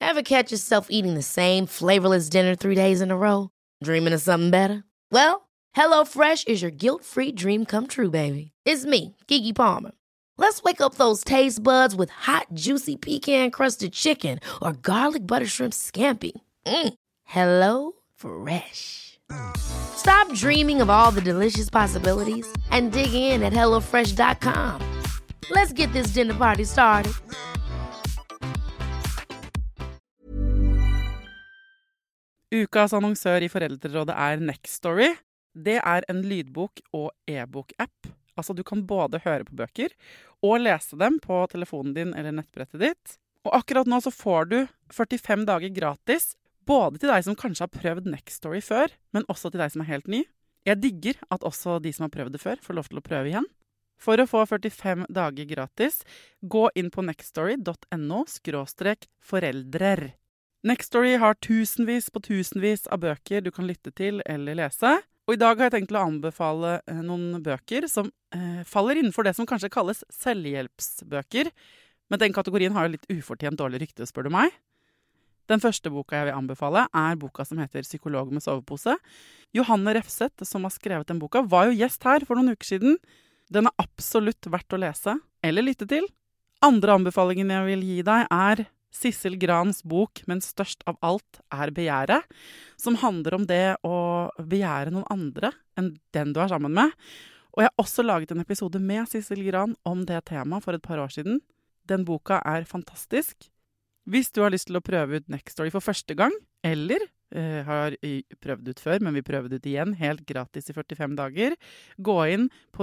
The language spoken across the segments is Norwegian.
Ever catch yourself eating the same flavorless dinner 3 days in a row? Dreaming of something better? Well, HelloFresh is your guilt-free dream come true, baby. It's me, Keke Palmer. Let's wake up those taste buds with hot, juicy pecan-crusted chicken or garlic butter shrimp scampi. Hello Fresh. Stop dreaming of all the delicious possibilities and dig in at HelloFresh.com. Let's get this dinner party started. Ukas annonsør I Foreldrerådet Nextory. Det en lydbok- og e-bok-app. Altså, du kan både høre på bøker og lese dem på telefonen din eller nettbrettet ditt. Og akkurat nå så får du 45 dager gratis, både til deg som kanskje har prøvd Nextory før, men også til deg som helt ny. Jeg digger at også de som har prøvd det før får lov til å prøve igjen. For å få 45 dager gratis, gå inn på nextory.no/foreldrer. Nextory har tusenvis på tusenvis av bøker du kan lytte til eller lese. Og I dag har jeg tenkt å anbefale noen bøker som faller innenfor det som kanskje kalles selvhjelpsbøker. Men den kategorien har jo litt ufortjent dårlig rykte, spør du meg. Den første boka jeg vil anbefale boka som heter Psykolog med sovepose. Johanne Refseth, som har skrevet den boka, var jo gjest her for noen uker siden. Den absolutt verdt å lese eller lytte til. Andre anbefalingen jeg vil gi deg Sissel Grans bok, men størst av alt begjæret, som handler om det å begjære noen andre enn den du sammen med. Og jeg har også laget en episode med Sissel Gran om det temaet for et par år siden. Den boka fantastisk. Hvis du har lyst til å prøve ut Nextory for første gang, eller har prøvd ut før, men vil prøve det ut igjen, helt gratis I 45 dager, gå inn på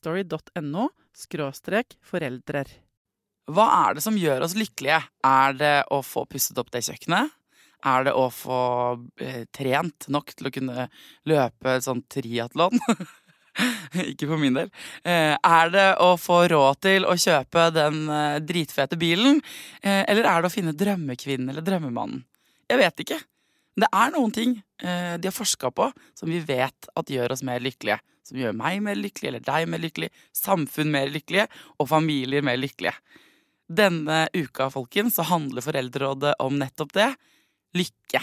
nextory.no/foreldrer. Hva det som gjør oss lykkelige? Det å få pusset opp det kjøkkenet? Det å få trent nok til å kunne løpe sånn triathlon? Ikke for min del. Det å få råd til å kjøpe den dritfete bilen? Eller det å finne drømmekvinnen eller drømmemannen? Jeg vet ikke. Det noen ting de har forsket på som vi vet at gjør oss mer lykkelige. Som gjør meg mer lykkelig, eller deg mer lykkelig, samfunn mer lykkelige, og familier mer lykkelige. Denne uka, folkens, så handler Foreldrerådet om nettopp det. Lykke.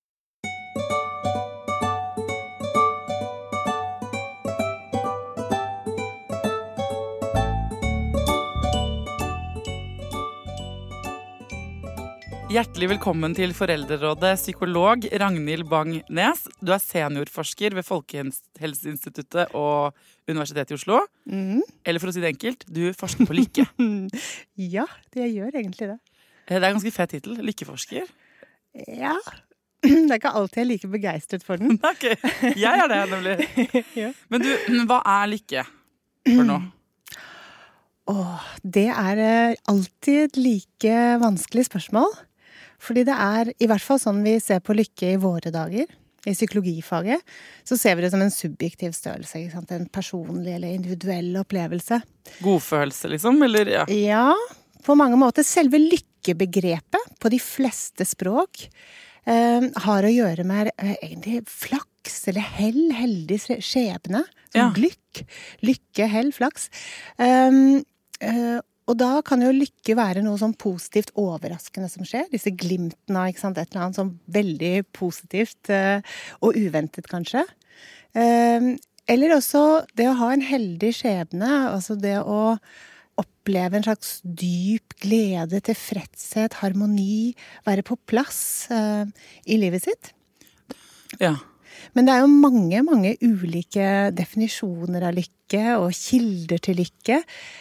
Hjertelig velkommen til Foreldrerådet, psykolog Ragnhild Bang-Nes. Du seniorforsker ved Folkehelseinstituttet og Universitetet I Oslo. Eller for å si det enkelt, du forsker på lykke. Ja, jeg gjør egentlig det. Det en ganske fett titel, lykkeforsker. Ja, det ikke alltid jeg like begeistret for den. Ok, jeg det nemlig. Ja. Men du, hva lykke for nå? Det alltid et like vanskelig spørsmål. Fordi det I hvert fall sånn vi ser på lykke I våre dager, I psykologifaget, så ser vi det som en subjektiv størrelse, ikke sant? En personlig eller individuell opplevelse. Godfølelse liksom, eller ja? Ja, på mange måter. Selve lykkebegrepet på de fleste språk har å gjøre med egentlig flaks eller hell, heldig skjebne, som lykke, hell, flaks. Og da kan jo lykke være noe sånn positivt overraskende som skjer. Disse glimtene av et eller annet som veldig positivt og uventet kanskje. Eller også det å ha en heldig skjebne, altså det å oppleve en slags dyp glede, tilfredshet, harmoni, være på plass I livet sitt. Ja. Men det jo mange, mange ulike definisjoner av lykke og kilder til lykke.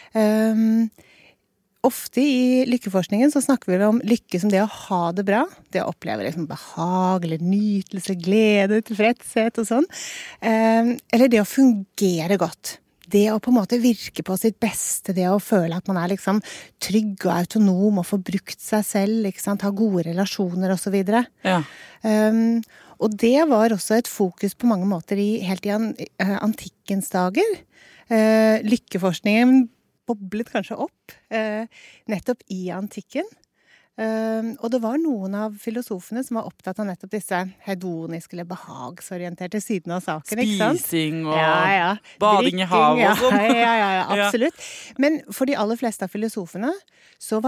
Ofte I lykkeforskningen så snakker vi om lykke som det å ha det bra, det å oppleve liksom behag, eller nytelse, glede, tilfredshet og sånn. Eller det å fungere godt. Det å på en måte virke på sitt beste, det å føle at man liksom trygg og autonom og får brukt seg selv, ikke sant? Ha gode relasjoner og så videre. Ja. Og det var også et fokus på mange måter helt I antikkens dager. Lykkeforskningen boblet kanskje opp nettopp I antikken. Og det var noen av filosofene som var opptatt av nettopp disse hedoniske eller behagsorienterte sidene av saken, ikke sant? Spising og bading I havet og sånn. Ja, absolutt. Men for de aller fleste av filosofene så var lykke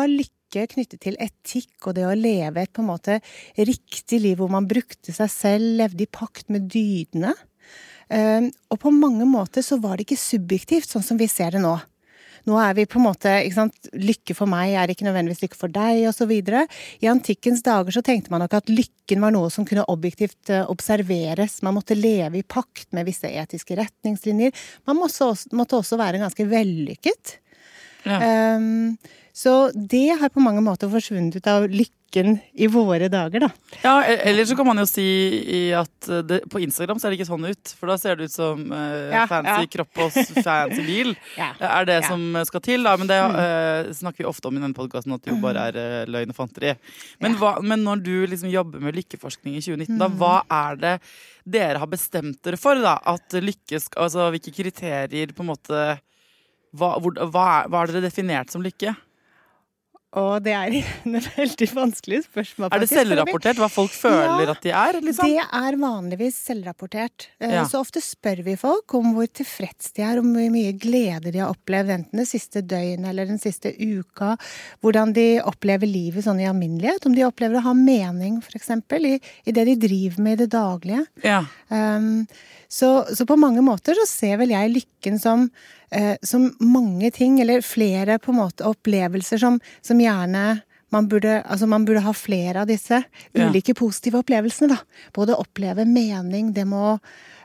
lykke knyttet til etikk og det å leve et på en måte riktig liv hvor man brukte seg selv, levde i pakt med dydene. Og på mange måter så var det ikke subjektivt, sånn som vi ser det nå. Nå vi på en måte, ikke sant, lykke for meg ikke nødvendigvis lykke for deg, og så videre. I antikkens dager så tenkte man nok at lykken var noe som kunne objektivt observeres. Man måtte leve i pakt med visse etiske retningslinjer. Man måtte også være ganske vellykket. Ja. Så det har på mange måter forsvunnet ut av lykken i våre dager, da. Ja, eller så kan man jo si at på Instagram ser det ikke sånn ut, for da ser det ut som fancy kropp og fancy bil. Det som skal til, da, men det snakker vi ofte om i denne podcasten, at det jo bare løgn og fanteri. Men når du liksom jobber med lykkeforskning i 2019, da, hva det dere har bestemt dere for, da? At lykke, altså hvilke kriterier på en måte, hva dere definert som lykke? Og det en veldig vanskelig spørsmål. Det selvrapportert hva folk føler at de liksom? Det vanligvis selvrapportert. Så ofte spør vi folk om hvor tilfreds de om hvor mye glede de har opplevd, enten det siste døgnet eller den siste uka, hvordan de opplever livet sånn i alminnelighet, om de opplever å ha mening, for eksempel, i det de driver med i det daglige. Ja. Så på mange måter så ser vel jeg lykken som mange ting, eller flere på en måte opplevelser som gjerne man burde ha flere av disse ulike positive opplevelsene, da. Både oppleve mening, det må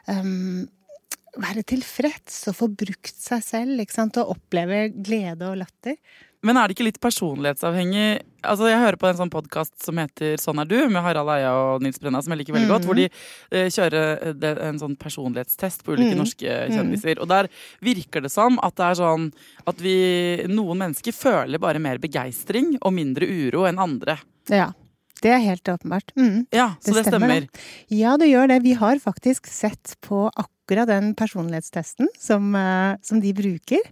være tilfreds og få brukt seg selv, ikke sant, og oppleve glede og latter. Men det ikke litt personlighetsavhengig? Altså, jeg hører på en sånn podcast som heter Sånn du, med Harald Eia og Nils Brenna, som jeg liker veldig godt, hvor de kjører en sånn personlighetstest på ulike norske kjendiser. Og der virker det som at det sånn at noen mennesker føler bare mer begeistring og mindre uro enn andre. Ja, det helt åpenbart. Ja, så det stemmer. Ja, det gjør det. Vi har faktisk sett på akkurat den personlighetstesten som de bruker.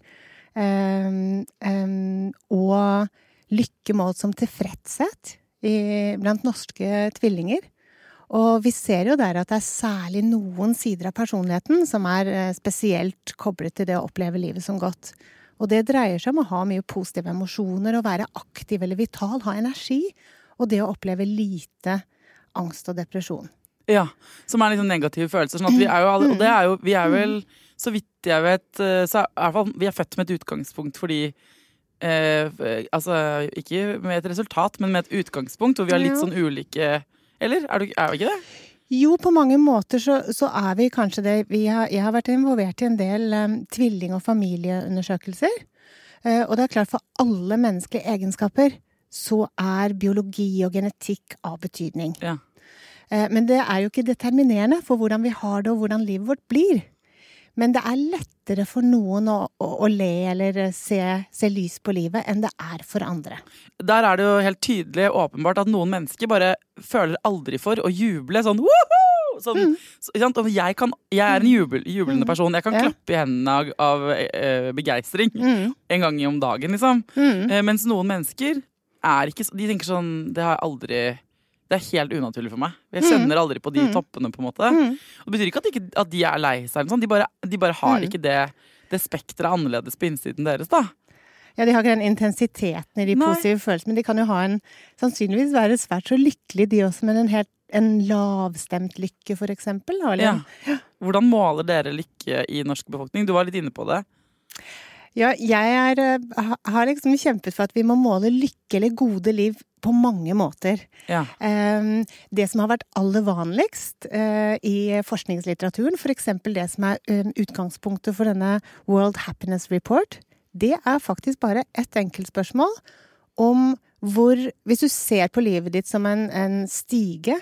Og lykke målt som tilfredshet blant norske tvillinger. Og vi ser jo der at det særlig noen sider av personligheten som spesielt koblet til det å oppleve livet som godt. Og det dreier seg om å ha mye positive emosjoner, å være aktiv eller vital, ha energi, og det å oppleve lite angst og depresjon. Ja, som liksom negative følelser. Sånn at vi jo alle, og vi vel, så vidt jeg vet, så i hvert fall, vi født med et utgangspunkt fordi, altså ikke med et resultat, men med et utgangspunkt, hvor vi har litt sånn ulike, eller? Vi ikke det? Jo, på mange måter så vi kanskje det. Jeg har vært involvert i en del tvilling- og familieundersøkelser, og det klart for alle menneskelige egenskaper, så biologi og genetikk av betydning. Ja. Men det jo ikke determinerende for hvordan vi har det og hvordan livet vårt blir. Men det lettere for noen å le eller se lys på livet enn det for andre. Der det jo helt tydelig åpenbart at noen mennesker bare føler aldri for å juble sånn woohoo! Sånn, jeg en jublende person. Jeg kan klappe i hendene av begeistring en gang om dagen, liksom. Mens noen mennesker ikke de tenker sånn, det helt unaturlig for meg. Jeg kjenner aldri på de toppene, på en måte. Og det betyr ikke at de lei seg. Sånn. De bare har ikke det spektret annerledes på innsiden deres, da. Ja, de har ikke den intensiteten i de positive følelsene, men de kan jo sannsynligvis være svært så lykkelige, de også, med en lavstemt lykke, for eksempel. Ja. Hvordan måler dere lykke i norsk befolkning? Du var litt inne på det. Ja, jeg har liksom kjempet for at vi må måle lykke eller gode liv på mange måter. Ja. Det som har vært aller vanligst i forskningslitteraturen, for eksempel det som utgangspunktet for denne World Happiness Report, det faktisk bare et enkelt spørsmål om hvis du ser på livet ditt som en stige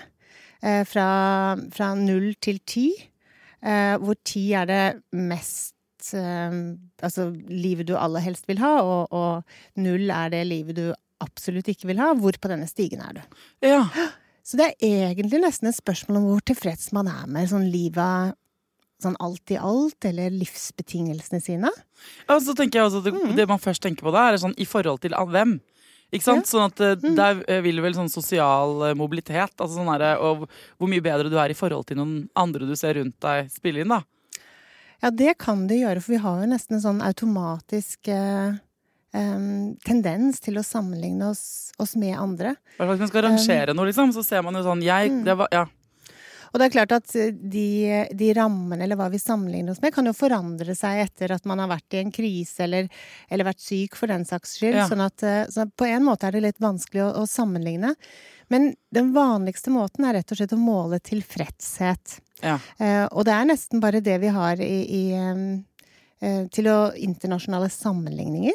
fra 0 til 10, hvor 10 det mest altså livet du aller helst vil ha, og 0 det livet du absolutt ikke vil ha, hvor på denne stigen du? Ja. Så det egentlig nesten et spørsmål om hvor tilfreds man med sånn livet, sånn alt i alt, eller livsbetingelsene sine. Ja, så tenker jeg også at det man først tenker på da, sånn i forhold til hvem? Ikke sant? Sånn at der vil vel sånn sosial mobilitet, altså sånn og hvor mye bedre du i forhold til noen andre du ser rundt deg spille inn, da. Ja, det kan det gjøre, for vi har jo nesten en sånn automatisk tendens til å sammenligne oss med andre. Hvis man skal rangere noe, liksom, så ser man jo sånn, Og det er klart at de rammene, eller hva vi sammenligner oss med, kan jo forandre seg etter at man har vært i en krise, eller vært syk for den saks skyld. Ja. Sånn at på en måte det litt vanskelig å sammenligne. Men den vanligste måten rett og slett å måle tilfredshet. Ja. Og det nesten bare det vi har til internasjonale sammenligninger.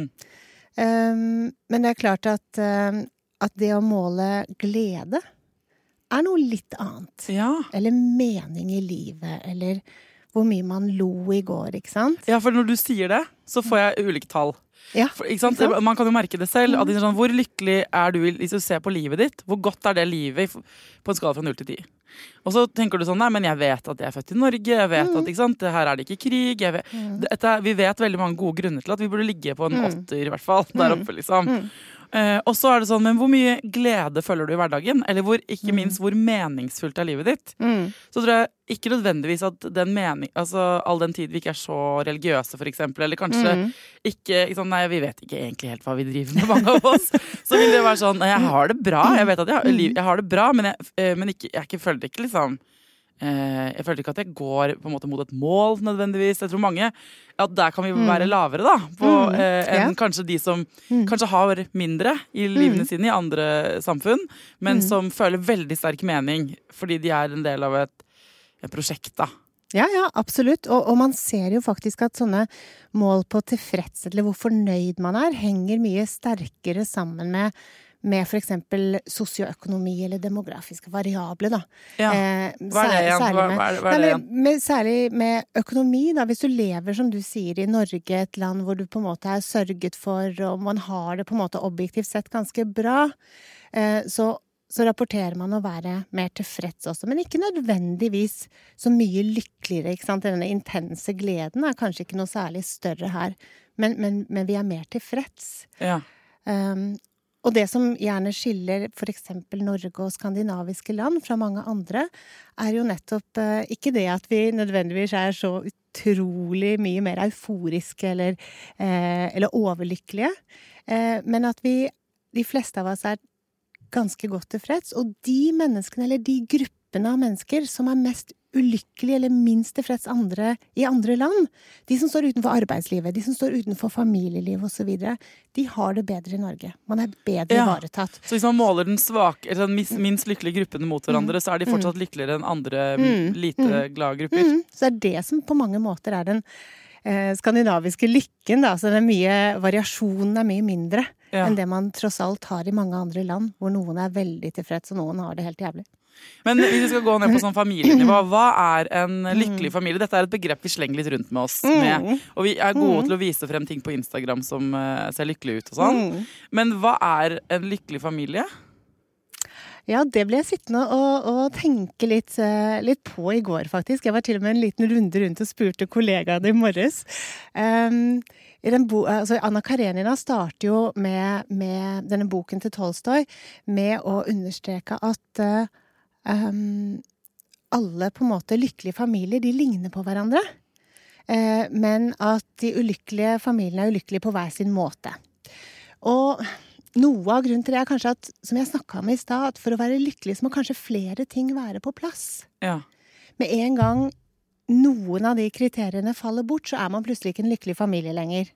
Men det klart at det å måle glede noe litt annet. Ja. Eller mening i livet, eller hvor mye man lo i går, ikke sant? Ja, for når du sier det, så får jeg ulike tall. Ja, For, ikke sant? Man kan jo merke det selv. At sånn, hvor lykkelig du hvis du ser på livet ditt? Hvor godt det livet på en skala fra 0 til 10? Og så tenker du sånn, nei, men jeg vet at jeg født i Norge, jeg vet at, ikke sant, her det ikke krig, vi vet veldig mange gode grunner til at vi burde ligge på en 8 i hvert fall, der oppe liksom. Og så det sånn, men hvor mye glede føler du i hverdagen? Eller ikke minst, hvor meningsfullt livet ditt? Så tror jeg ikke nødvendigvis at all den tid vi ikke så religiøse for eksempel, eller kanskje ikke sånn, nei, vi vet ikke egentlig helt hva vi driver med, mange av oss. Så vil det være sånn, jeg har det bra, jeg vet at jeg har det bra, men jeg føler ikke liksom jeg føler ikke at jeg går på en måte mot et mål nødvendigvis. Jeg tror mange at der kan vi være lavere da enn kanskje de som kanskje har mindre i livene sine i andre samfunn, men som føler veldig sterk mening fordi de en del av et prosjekt da. Ja, absolutt. Og man ser jo faktisk at sånne mål på tilfredshet eller hvor fornøyd man henger mye sterkere sammen med for eksempel sosioøkonomi eller demografiske variabler da. Ja. Hva det igjen? Særlig med økonomi da, hvis du lever som du sier i Norge, et land hvor du på en måte sørget for, og man har det på en måte objektivt sett ganske bra, så rapporterer man å være mer tilfreds også, men ikke nødvendigvis så mye lykkeligere, ikke sant? Denne intense gleden kanskje ikke noe særlig større her, men vi mer tilfreds. Ja. Og det som gjerne skiller for eksempel Norge og skandinaviske land fra mange andre, jo nettopp ikke det at vi nødvendigvis så utrolig mye mer euforiske eller overlykkelige, men at de fleste av oss ganske godt tilfreds, og de menneskene eller de gruppene av mennesker som mest ulykkelige eller minst tilfreds i andre land, de som står utenfor arbeidslivet, de som står utenfor familieliv og så videre, de har det bedre i Norge. Man bedre ivaretatt. Så hvis man måler den minst lykkelige gruppene mot hverandre, så de fortsatt lykkeligere enn andre lite glade grupper? Så det som på mange måter den skandinaviske lykken da, så variasjonen mye mindre enn det man tross alt har i mange andre land, hvor noen veldig tilfreds og noen har det helt jævlig. Men hvis vi skal gå ned på sånn familienivå, hva en lykkelig familie? Dette et begrep vi slenger litt rundt med oss med, og vi gode til å vise frem ting på Instagram som ser lykkelig ut og sånn. Men hva en lykkelig familie? Ja, det ble jeg sittende og tenke litt på i går faktisk. Jeg var til og med en liten runde rundt og spurte kollegaene i morges. Anna Karenina starter jo med denne boken til Tolstoy med å understreke at alle på en måte lykkelige familier, de ligner på hverandre. Men at de ulykkelige familiene ulykkelige på hver sin måte. Og noe av grunnen til det kanskje at, som jeg snakket om i stad, at for å være lykkelig så må kanskje flere ting være på plass. Ja. Med en gang noen av de kriteriene faller bort, så man plutselig ikke en lykkelig familie lenger.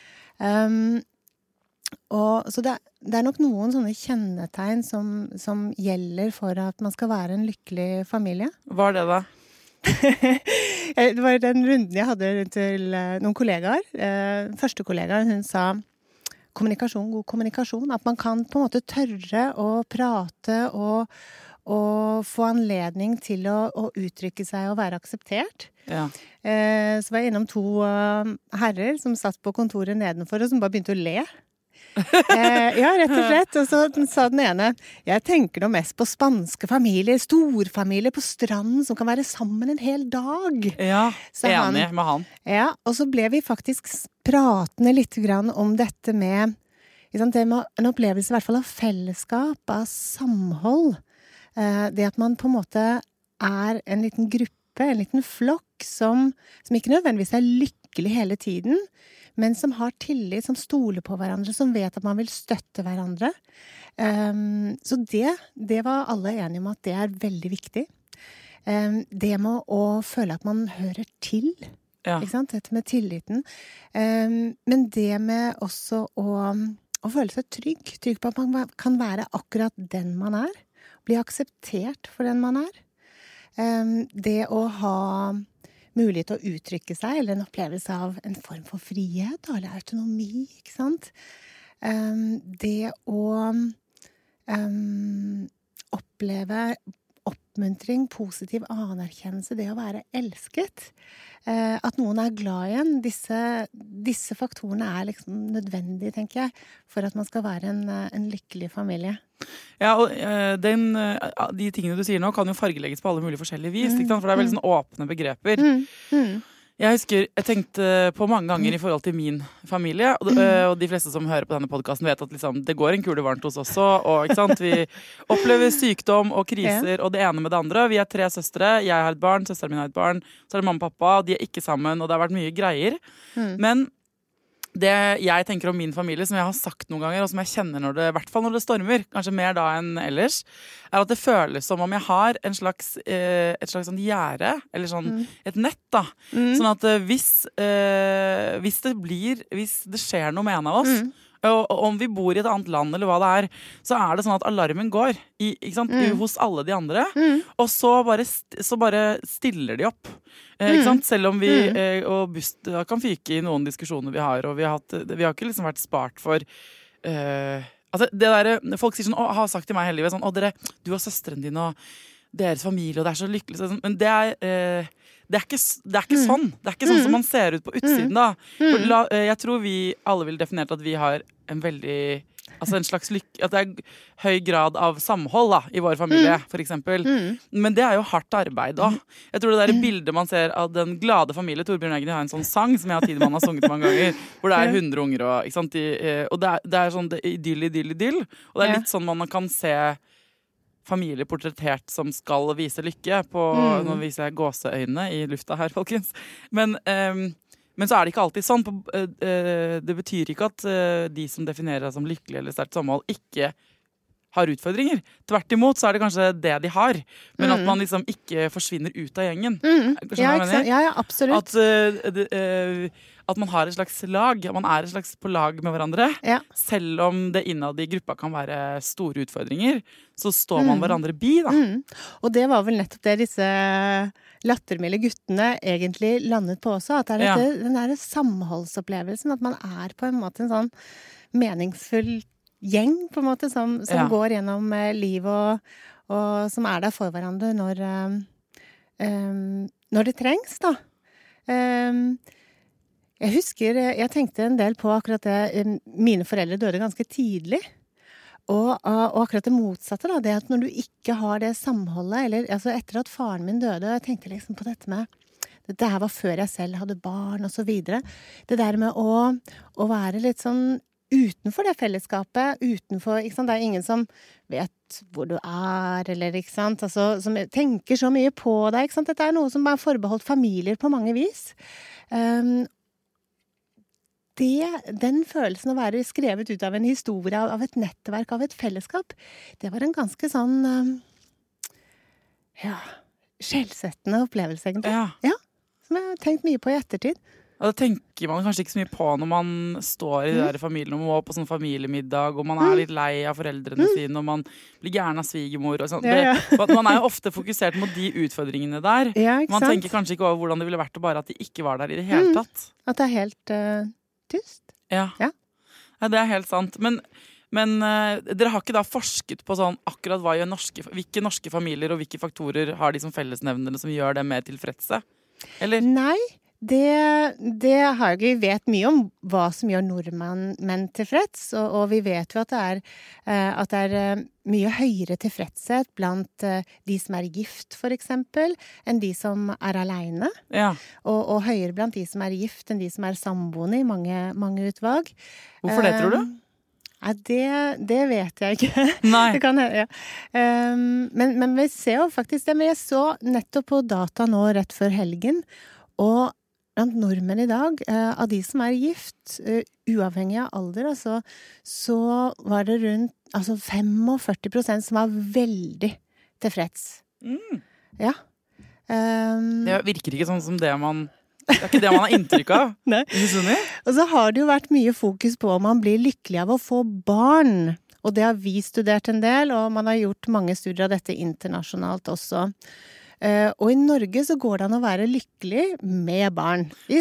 Så det nok noen sånne kjennetegn som gjelder for at man skal være en lykkelig familie. Hva det da? Det var den runden jeg hadde til noen kollegaer. Første kollegaen, hun sa kommunikasjon, god kommunikasjon. At man kan på en måte tørre å prate og få anledning til å uttrykke seg og være akseptert. Ja. Så var jeg innom 2 herrer som satt på kontoret nedenfor og som bare begynte å le. Ja, rett og slett. Og så sa den ene, jeg tenker nå mest på spanske familier, storfamilier på stranden som kan være sammen en hel dag. Ja, enig med han. Ja, og så ble vi faktisk pratende litt grann om dette med en opplevelse i hvert fall av fellesskap, av samhold. Det at man på en måte en liten gruppe, en liten flokk som ikke nødvendigvis lykkelig hele tiden, men som har tillit, som stoler på hverandre, som vet at man vil støtte hverandre. Så det var alle enige om at det veldig viktig. Det med å føle at man hører til, ikke sant? Dette med tilliten. Men det med også å føle seg trygg på at man kan være akkurat den man bli akseptert for den man det å ha mulighet til å uttrykke seg, eller en opplevelse av en form for frihet, eller autonomi, ikke sant? Det å oppleve oppmuntring, positiv anerkjennelse, det å være elsket, at noen glad igjen, disse faktorene liksom nødvendige, tenker jeg, for at man skal være en lykkelig familie. Ja, og de tingene du sier nå kan jo fargelegges på alle mulige forskjellige vis, ikke sant? For det veldig sånn åpne begreper. Jeg husker, jeg tenkte på mange ganger i forhold til min familie, og de fleste som hører på denne podcasten vet at liksom, det går en kule varmt hos oss også, og ikke sant? Vi opplever sykdom og kriser, og det ene med det andre. Vi 3 søstre, jeg har et barn, søsteren min har et barn, så det mamma og pappa, de ikke sammen, og det har vært mye greier. Men det jeg tenker om min familie, som jeg har sagt noen ganger, og som jeg kjenner når det, i hvert fall når det stormer, kanskje mer da enn ellers, at det føles som om jeg har et slags sånn gjerde, eller sånn et nett da. Sånn at hvis det skjer noe med en av oss, og om vi bor i et annet land eller hva det så det sånn at alarmen går ikke sant? Hos alle de andre, og så bare stiller de opp. Ikke sant? Selv om vi og buss kan fyke i noen diskusjoner vi har, og vi har ikke liksom vært spart for altså det der, folk sier sånn, har sagt til meg hele livet sånn, du og søsteren din og deres familie, og det så lykkelig sånn, men det er ikke sånn. Det er ikke sånn som man ser ut på utsiden da. Jeg tror vi alle vil definere at vi har en veldig altså en slags lykke, at det høy grad av samhold da, i vår familie, for eksempel. Men det jo hardt arbeid da. Jeg tror det der bildet man ser av den glade familie, Torbjørn Eggen har en sånn sang som jeg og Tidemann har sunget mange ganger, hvor det 100 unger, og, ikke sant, og det sånn idyll, og det litt sånn man kan se familie portrettert som skal vise lykke på, nå viser jeg gåseøynene i lufta her, folkens. Men så det ikke alltid sånn. Det betyr ikke at de som definerer seg som lykkelige eller sterkt samhold ikke har utfordringer. Tvert imot så det kanskje det de har. Men at man liksom ikke forsvinner ut av gjengen. Ja, absolutt. At man har et slags lag. Man et slags på lag med hverandre. Ja. Selv om det innad i gruppa kan være store utfordringer, så står man hverandre bi, da. Og det var vel nettopp det disse lattermilde guttene egentlig landet på også, at det den der samholdsopplevelsen, at man på en måte en sånn meningsfull gjeng, på en måte, som går gjennom livet, og som der for hverandre når det trengs, da. Jeg husker, jeg tenkte en del på akkurat det, mine foreldre døde ganske tidlig, og akkurat det motsatte da, det at når du ikke har det samholdet, eller altså etter at faren min døde, jeg tenkte liksom på dette med, dette her var før jeg selv hadde barn og så videre, det der med å være litt sånn utenfor det fellesskapet, utenfor, ikke sant, det ingen som vet hvor du eller ikke sant, altså, som tenker så mye på deg, ikke sant, dette noe som forbeholdt familier på mange vis. Den følelsen å være skrevet ut av en historie, av et nettverk, av et fellesskap, det var en ganske sånn skjellsettende opplevelse, egentlig. Ja, som jeg har tenkt mye på i ettertid. Og da tenker man kanskje ikke så mye på når man står i de der familien og må på sånn familiemiddag, og man litt lei av foreldrene sine, og man blir gærne av svigermor og sånt. Man jo ofte fokusert mot de utfordringene der. Man tenker kanskje ikke over hvordan det ville vært bare at de ikke var der i det hele tatt. At det helt tyst. Ja, det helt sant. Men dere har ikke da forsket på sånn akkurat hvilke norske familier og hvilke faktorer har de som fellesnevnere som gjør det mer tilfredse? Eller? Nei, det har jeg ikke vet mye om hva som gjør nordmenn tilfreds, og vi vet jo at det mye høyere tilfredshet blant de som gift, for eksempel, enn de som alene. Ja. Og høyere blant de som gift enn de som samboende i mange utvalg. Hvorfor det, tror du? Det vet jeg ikke. Nei. Det kan jeg, men vi ser jo faktisk det. Men jeg så nettopp på data nå rett før helgen, og blant nordmenn i dag, av de som gift, uavhengig av alder, altså, så var det rundt 45% som var veldig tilfreds. Ja. Det virker ikke sånn som det er ikke det man har inntrykk av. Nei. Og så har det jo vært mye fokus på om man blir lykkelig av å få barn. Og det har vi studert en del, og man har gjort mange studier av dette internasjonalt også. Og i Norge så går det an å være lykkelig med barn. I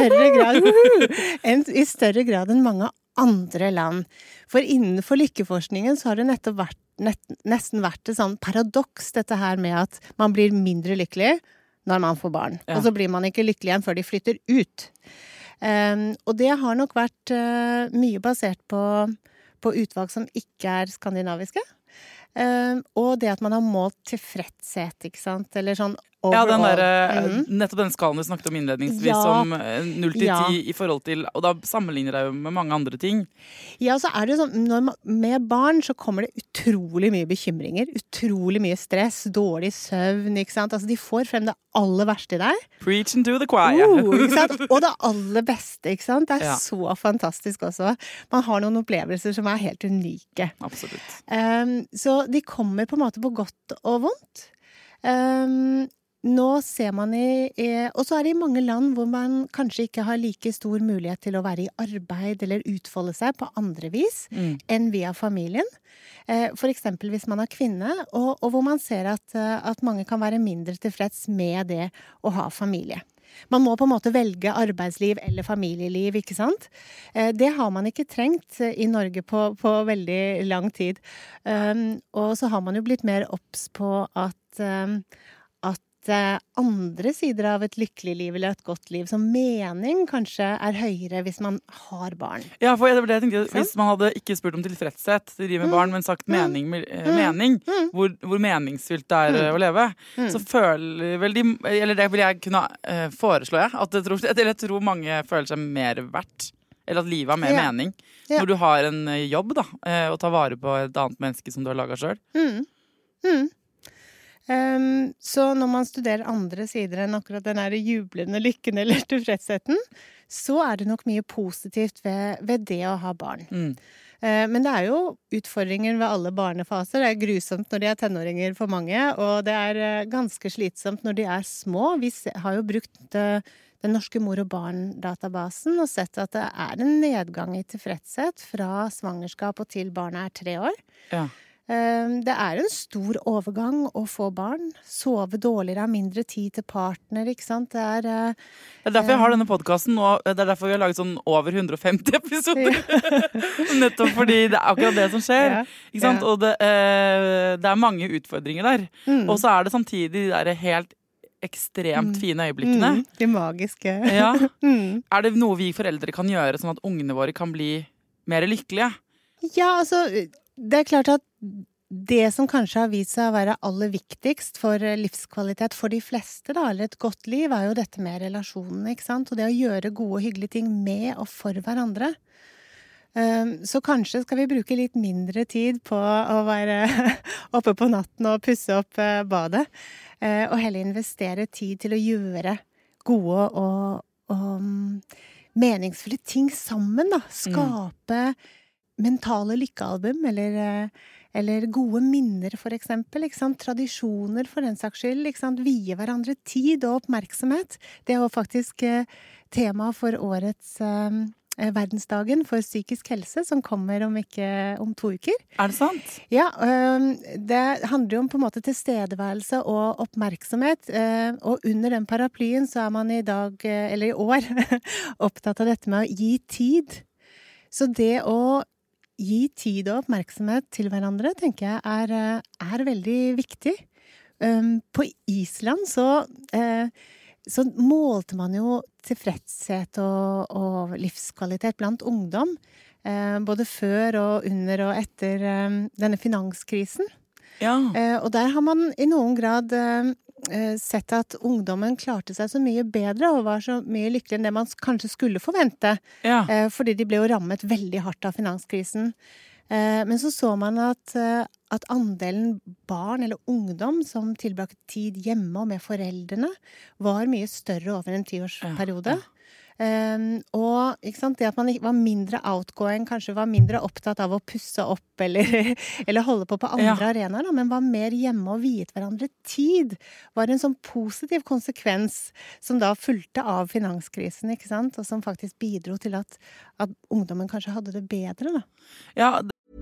større grad enn mange andre land. For innenfor lykkeforskningen så har det nettopp nesten vært et sånn paradoks, dette her med at man blir mindre lykkelig når man får barn. Ja. Og så blir man ikke lykkelig igjen før de flytter ut. Og det har nok vært mye basert på utvalg som ikke skandinaviske. Og det at man har målt tilfredshet, ikke sant? Eller sånn overall. Nettopp den skalen du snakket om innledningsvis, som 0 til 10 i forhold til, og da sammenligner jeg jo med mange andre ting. Ja, så det sånn, med barn så kommer det utrolig mye bekymringer, utrolig mye stress, dårlig søvn, ikke sant? Altså de får frem det aller verste i deg. Preaching to the choir. Ikke sant? Og det aller beste, ikke sant? Det så fantastisk også. Man har noen opplevelser som helt unike. Absolutt. Så de kommer på en måte på godt og vondt. Nå ser man og så det i mange land hvor man kanskje ikke har like stor mulighet til å være i arbeid eller utfolde seg på andre vis enn via familien. For eksempel hvis man er kvinne, og hvor man ser at mange kan være mindre tilfreds med det å ha familie. Man må på en måte velge arbeidsliv eller familieliv, ikke sant? Det har man ikke trengt i Norge på veldig lang tid. Og så har man jo blitt mer obs på at andre sider av et lykkelig liv eller et godt liv som mening kanskje høyere hvis man har barn. Ja, for det jeg tenkte, hvis man hadde ikke spurt om tilfredshet til de med barn, men sagt mening, hvor meningsfylt det å leve, så føler vel de, eller det vil jeg kunne foreslå at jeg tror mange føler seg mer verdt, eller at livet har mer mening, når du har en jobb da, og tar vare på et annet menneske som du har laget selv. Så når man studerer andre sider enn akkurat den jublende lykken eller tilfredsheten, så det nok mye positivt ved det å ha barn. Men det jo utfordringer ved alle barnefaser. Det grusomt når de tenåringer for mange, og det ganske slitsomt når de små. Vi har jo brukt den norske mor- og barn-databasen og sett at det en nedgang i tilfredshet fra svangerskap og til barnet 3 år. Ja. Det en stor overgang å få barn, sove dårligere, ha mindre tid til partner, ikke sant? Det derfor jeg har denne podcasten nå, det derfor vi har laget sånn over 150 episoder. Nettopp fordi det akkurat det som skjer, ikke sant? Og det mange utfordringer der. Og så det samtidig de der helt ekstremt fine øyeblikkene. De magiske. Ja. Det noe vi foreldre kan gjøre sånn at ungene våre kan bli mer lykkelige? Ja, altså, det klart at det som kanskje har vist seg å være aller viktigst for livskvalitet for de fleste, da, eller et godt liv, jo dette med relasjonene, ikke sant? Og det å gjøre gode og hyggelige ting med og for hverandre. Så kanskje skal vi bruke litt mindre tid på å være oppe på natten og pusse opp badet, og heller investere tid til å gjøre gode og meningsfulle ting sammen, da. Skape mentale lykkealbum, eller gode minner for eksempel, ikke sant? Tradisjoner for den saks skyld, ikke sant? Vie hverandre tid og oppmerksomhet. Det jo faktisk tema for årets verdensdagen for psykisk helse, som kommer om 2 uker. Det sant? Ja, det handler jo om på en måte tilstedeværelse og oppmerksomhet, og under den paraplyen så man i dag, eller i år, opptatt av dette med å gi tid. Så det å gi tid og oppmerksomhet til hverandre, tenker jeg, veldig viktig. På Island så målte man jo tilfredshet og livskvalitet blant ungdom, både før og under og etter denne finanskrisen. Ja. Og der har man i noen grad sett at ungdommen klarte seg så mye bedre og var så mye lykkeligere enn det man kanskje skulle forvente. Ja. Fordi de ble jo rammet veldig hardt av finanskrisen. Men så man at andelen barn eller ungdom som tilbrakte tid hjemme og med foreldrene var mye større over en 10-årsperiode. Og ikke sant, det at man var mindre outgoing, kanskje var mindre opptatt av å pusse opp eller holde på andre arenaer, men var mer hjemme og viet hverandre tid, var en sånn positiv konsekvens som da fulgte av finanskrisen, ikke sant? Og som faktisk bidro til at ungdommen kanskje hadde det bedre, da. Ja.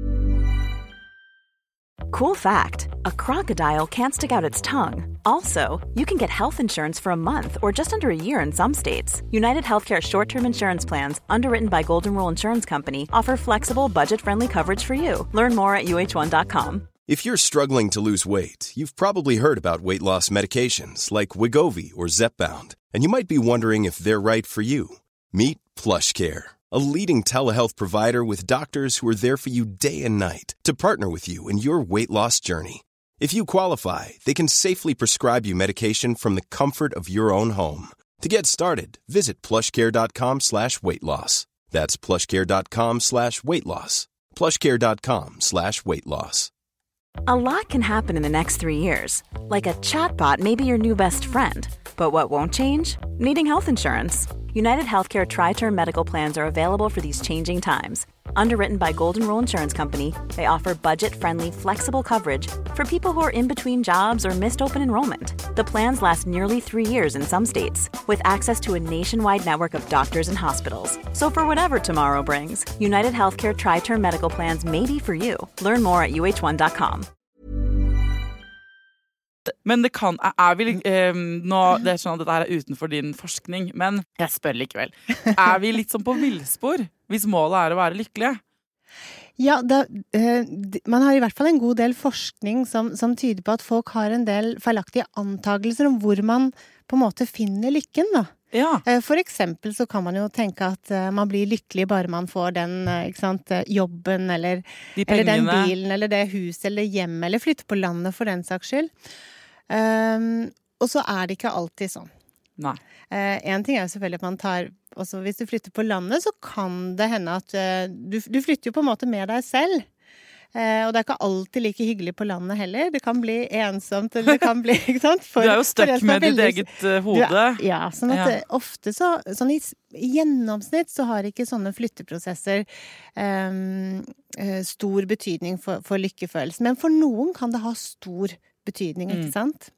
Cool fact, a crocodile can't stick out its tongue. Also, you can get health insurance for a month or just under a year in some states. United Healthcare short-term insurance plans, underwritten by Golden Rule Insurance Company, offer flexible, budget-friendly coverage for you. Learn more at uh1.com. If you're struggling to lose weight, you've probably heard about weight loss medications like Wegovy or Zepbound, and you might be wondering if they're right for you. Meet PlushCare, a leading telehealth provider with doctors who are there for you day and night to partner with you in your weight loss journey. If you qualify, they can safely prescribe you medication from the comfort of your own home. To get started, visit plushcare.com/weightloss. That's plushcare.com/weightloss. plushcare.com/weightloss. A lot can happen in the next 3 years. Like a chatbot may be your new best friend. But what won't change? Needing health insurance. United Healthcare Tri-Term Medical Plans are available for these changing times. Underwritten by Golden Rule Insurance Company, they offer budget-friendly, flexible coverage for people who are in between jobs or missed open enrollment. The plans last nearly 3 years in some states, with access to a nationwide network of doctors and hospitals. So for whatever tomorrow brings, United Healthcare Tri-Term Medical Plans may be for you. Learn more at uh1.com. Men det kan, vi, nå, det sånn at dette her utenfor din forskning, men jeg spør likevel. Vi litt sånn på villspor, hvis målet å være lykkelige? Ja, man har i hvert fall en god del forskning som tyder på at folk har en del feilaktige antagelser om hvor man på en måte finner lykken, da. Ja. For eksempel så kan man jo tenke at man blir lykkelig bare man får den, ikke sant, jobben, eller den bilen, eller det huset, eller hjemme, eller flytte på landet for den saks skyld. Og så det ikke alltid sånn. Nei. En ting jo selvfølgelig at man tar, også hvis du flytter på landet, så kan det hende at du flytter jo på en måte med deg selv. Og det ikke alltid like hyggelig på landet heller. Det kan bli ensomt, eller det kan bli, ikke sant? Du jo støkk med ditt eget hode. Ja, sånn at ofte sånn i gjennomsnitt så har ikke sånne flytteprosesser stor betydning for lykkefølelsen. Men for noen kan det ha stor betydning, ikke sant?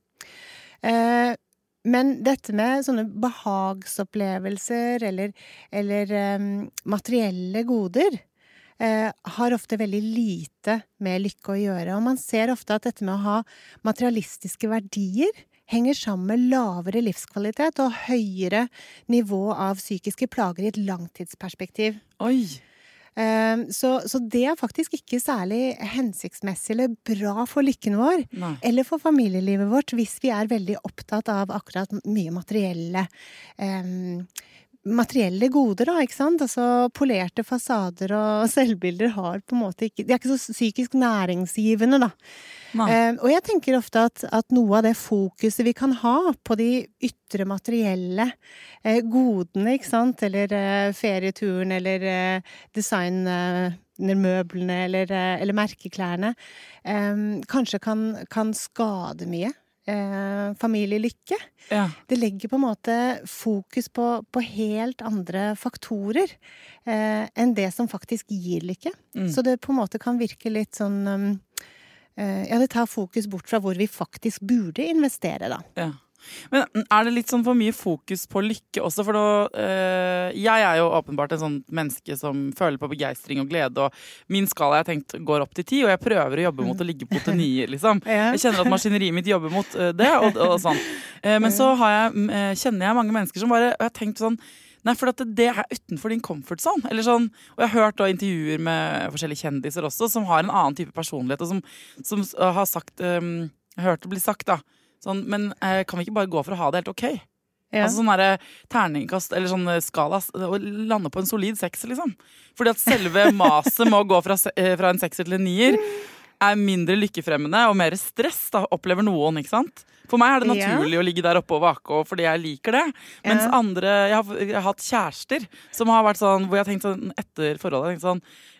Men dette med sånne behagsopplevelser eller materielle goder har ofte veldig lite med lykke å gjøre. Og man ser ofte at dette med å ha materialistiske verdier henger sammen med lavere livskvalitet og høyere nivå av psykiske plager i et langtidsperspektiv. Oi! Så det faktisk ikke særlig hensiktsmessig eller bra for lykken vår, eller for familielivet vårt, hvis vi veldig opptatt av akkurat mye materielle goder da, ikke sant? Altså polerte fasader og selvbilder har på en måte ikke, de ikke så psykisk næringsgivende da. Og jeg tenker ofte at noe av det fokuset vi kan ha på de ytre materielle godene, ikke sant? Eller ferieturen, eller designmøblene, eller merkeklærne, kanskje kan skade mye. Familielykke. Ja. Det legger på en måte fokus på helt andre faktorer enn det som faktisk gir lykke. Så det på en måte kan virke litt sånn det tar fokus bort fra hvor vi faktisk burde investere da. Ja. Men det litt sånn for mye fokus på lykke også? For jeg jo åpenbart en sånn menneske som føler på begeistring og glede, og min skala jeg tenkt går opp til 10, og jeg prøver å jobbe mot å ligge på 9, liksom. Jeg kjenner at maskineriet mitt jobber mot det, og sånn. Men så kjenner jeg mange mennesker som bare har tenkt sånn, nei, for at det utenfor din comfort zone, eller sånn, og jeg har hørt intervjuer med forskjellige kjendiser også, som har en annen type personlighet, og som har sagt, jeg har hørt det bli sagt da, sånn, men kan vi ikke bare gå for å ha det helt ok? Ja. Altså sånn terningkast, eller sånn skala, og lande på en solid 6, liksom. Fordi at selve maset med å gå fra en 6 til en 9 mindre lykkefremmende og mer stress, da, opplever noen, ikke sant? For meg det naturlig å ligge der oppe og vake, fordi jeg liker det. Mens andre, jeg har hatt kjærester som har vært sånn, hvor jeg har tenkt sånn, etter forholdet, jeg har tenkt sånn,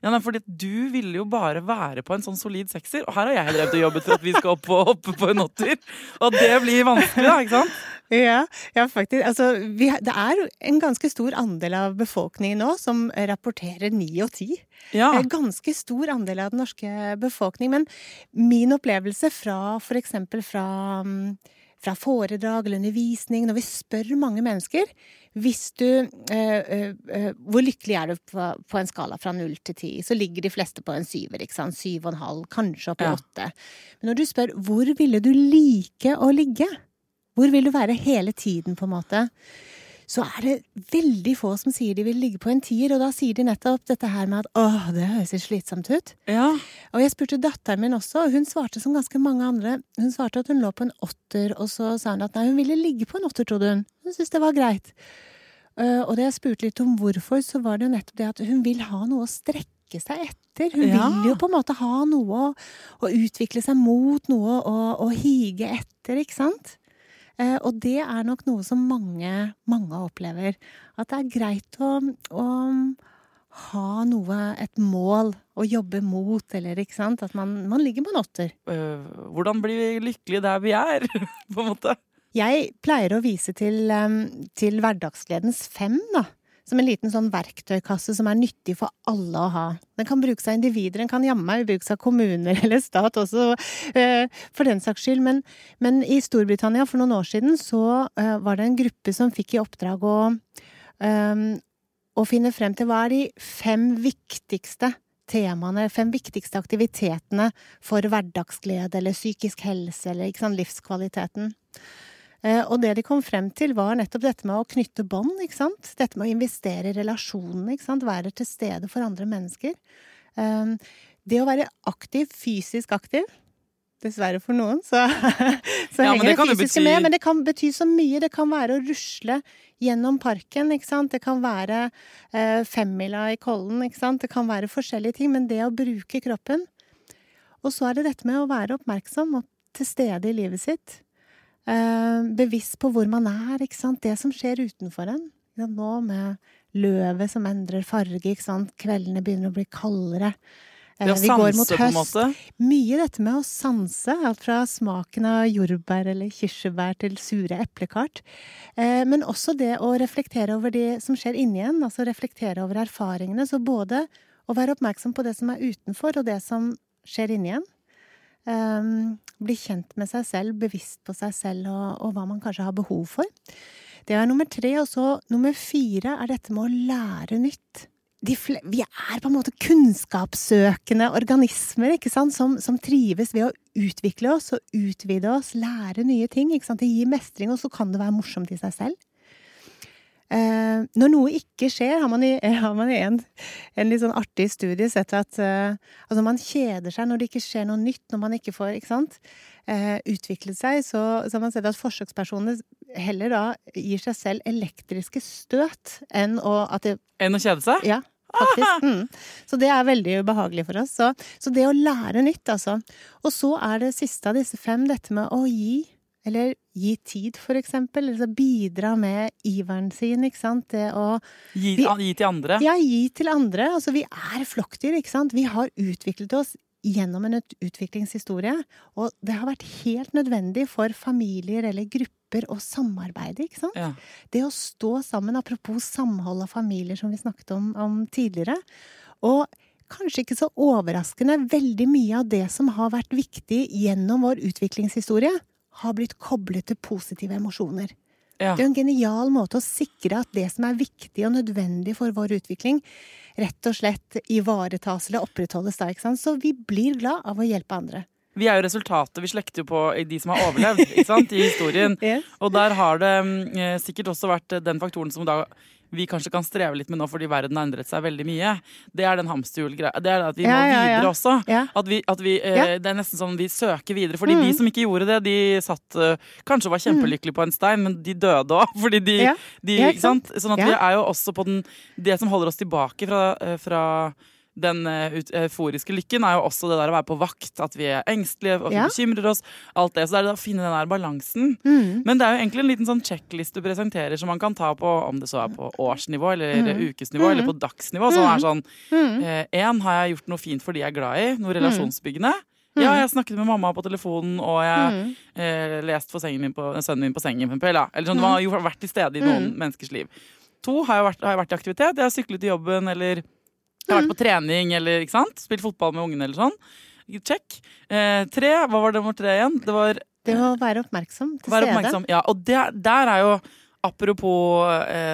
Ja, nei, fordi du ville jo bare være på en sånn solid sekser, og her har jeg drevet og jobbet for at vi skal opp på en 8-er, og det blir vanskelig da, ikke sant? Ja, faktisk. Altså, det en ganske stor andel av befolkningen nå som rapporterer 9 og 10. Ja. Ganske stor andel av den norske befolkning, men min opplevelse for eksempel fra foredrag eller undervisning, når vi spør mange mennesker, hvis du, hvor lykkelig du på en skala fra 0 til 10, så ligger de fleste på en 7, ikke sant? 7,5, kanskje opp i 8. Men når du spør, hvor ville du like å ligge? Hvor vil du være hele tiden på en måte? Så det veldig få som sier de vil ligge på en 10, og da sier de nettopp dette her med at det høres slitsomt ut. Ja. Og jeg spurte datteren min også, og hun svarte som ganske mange andre. Hun svarte at hun lå på en 8, og så sa hun at nei, hun ville ligge på en 8, trodde hun. Hun syntes det var greit. Og da jeg spurte litt om hvorfor, så var det jo nettopp det at hun vil ha noe å strekke seg etter. Hun vil jo på en måte ha noe å utvikle seg mot, noe å hige etter, ikke sant? Og det nok noe som mange opplever. At det greit å ha et mål å jobbe mot, eller ikke sant? At man ligger på en 8. Hvordan blir vi lykkelige der vi på en måte? Jeg pleier å vise til hverdagsgledens 5, da. Som en liten sånn verktøykasse som nyttig for alle å ha. Den kan brukes av individer, den kan jammen brukes av kommuner eller stat også, for den saks skyld. Men i Storbritannia for noen år siden så var det en gruppe som fikk i oppdrag å finne frem til hva de 5 viktigste temaene, 5 viktigste aktivitetene for hverdagsglede eller psykisk helse eller ikke sant, livskvaliteten. Og det de kom frem til var nettopp dette med å knytte bånd, ikke sant? Dette med å investere i relasjonene, ikke sant? Være til stede for andre mennesker. Det å være aktiv, fysisk aktiv, dessverre for noen, så henger det fysiske med, men det kan bety så mye. Det kan være å rusle gjennom parken, ikke sant? Det kan være 5-mila i Kollen, ikke sant? Det kan være forskjellige ting, men det å bruke kroppen. Og så det dette med å være oppmerksom og til stede i livet sitt. Bevisst på hvor man ikke sant? Det som skjer utenfor en. Nå med løvet som endrer farge, ikke sant? Kveldene begynner å bli kaldere. Vi går mot høst. Mye dette med å sanse, alt fra smaken av jordbær eller kirsebær til sure eplekart. Men også det å reflektere over det som skjer inni en, altså reflektere over erfaringene. Så både å være oppmerksom på det som utenfor og det som skjer inni en. Bli kjent med seg selv, bevisst på seg selv og hva man kanskje har behov for. Det nummer 3, og så nummer 4 dette med å lære nytt. Vi på en måte kunnskapssøkende organismer, ikke sant? Som trives ved å utvikle oss og utvide oss, lære nye ting, ikke sant? Det gir mestring, og så kan det være morsomt i seg selv. Når noe ikke skjer, har man i en litt sånn artig studie sett at altså man kjeder seg når det ikke skjer noe nytt, når man ikke får, ikke sant, utvikle seg, så har man sett at forsøkspersonene heller da gir seg selv elektriske støt enn å kjede seg? Ja, faktisk. Så det veldig ubehagelig for oss. Så det å lære nytt, altså. Og så det siste av disse 5, dette med å gi tid, for eksempel, eller bidra med iveren sin, ikke sant? Det å gi til andre? Ja, gi til andre. Altså, vi flokkdyr, ikke sant? Vi har utviklet oss gjennom en utviklingshistorie, og det har vært helt nødvendig for familier eller grupper å samarbeide, ikke sant? Ja. Det å stå sammen, apropos samhold av familier som vi snakket om tidligere, og kanskje ikke så overraskende, veldig mye av det som har vært viktig gjennom vår utviklingshistorie, har blitt koblet til positive emosjoner. Ja. Det en genial måte å sikre at det som viktig og nødvendig for vår utvikling, rett og slett ivaretas eller opprettholdes da, ikke sant? Så vi blir glad av å hjelpe andre. Vi jo resultatet, vi slekter jo på de som har overlevd, ikke sant, i historien. Yes. Og der har det sikkert også vært den faktoren som da vi kanskje kan streve litt med nå, fordi verden har endret seg veldig mye. Det den hamsterhjul-greia. Det at vi må videre også. Ja. At vi det nesten sånn vi søker videre. Fordi de som ikke gjorde det, de satt kanskje var kjempelykkelige på en stein, men de døde også. Fordi ikke sant? Sånn at vi jo også på det som holder oss tilbake fra den euforiske lykken jo også det der å være på vakt, at vi engstelige, og vi bekymrer oss, alt det. Så det det å finne den der balansen. Men det jo egentlig en liten sånn checklist du presenterer som man kan ta på, om det så på årsnivå, eller ukesnivå, eller på dagsnivå, som sånn, har jeg gjort noe fint for de jeg glad i, noe relasjonsbyggende. Ja, jeg snakket med mamma på telefonen, og jeg lest for sønnen min på sengen, eller sånn, man har jo vært til stede i noen menneskers liv. 2 har jeg vært i aktivitet, jeg har syklet til jobben, eller jeg har vært på trening, eller ikke sant? Spilt fotball med ungene, eller sånn. Check. 3, hva var det nummer 3 igjen? Det å være oppmerksom til stede. Ja, og der jo, apropos